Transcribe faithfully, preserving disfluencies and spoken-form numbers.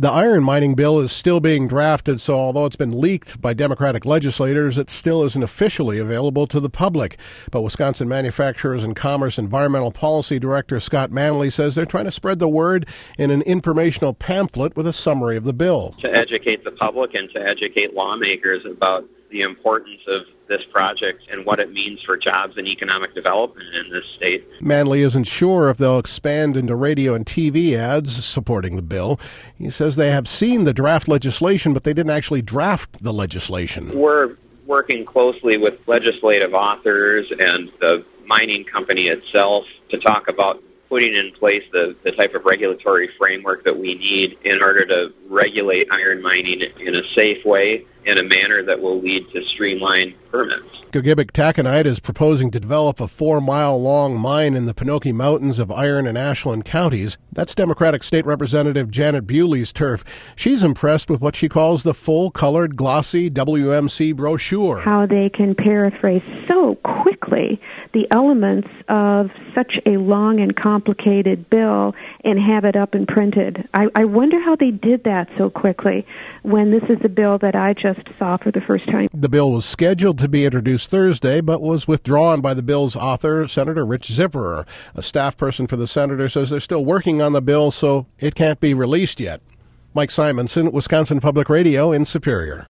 The iron mining bill is still being drafted, so although it's been leaked by Democratic legislators, it still isn't officially available to the public. But Wisconsin Manufacturers and Commerce Environmental Policy Director Scott Manley says they're trying to spread the word in an informational pamphlet with a summary of the bill. To educate the public and to educate lawmakers about the importance of this project and what it means for jobs and economic development in this state. Manley isn't sure if they'll expand into radio and T V ads supporting the bill. He says they have seen the draft legislation, but they didn't actually draft the legislation. We're working closely with legislative authors and the mining company itself to talk about putting in place the, the type of regulatory framework that we need in order to regulate iron mining in a safe way, in a manner that will lead to streamlined permits. Gogebic Taconite is proposing to develop a four-mile-long mine in the Pinocchi Mountains of Iron and Ashland counties. That's Democratic State Representative Janet Bewley's turf. She's impressed with what she calls the full-colored, glossy W M C brochure. How they can paraphrase so quickly the elements of such a long and complicated bill and have it up and printed. I, I wonder how they did that so quickly when this is a bill that I just saw for the first time. The bill was scheduled to be introduced Thursday, but was withdrawn by the bill's author, Senator Rich Zipperer. A staff person for the senator says they're still working on the bill, so it can't be released yet. Mike Simonson, Wisconsin Public Radio in Superior.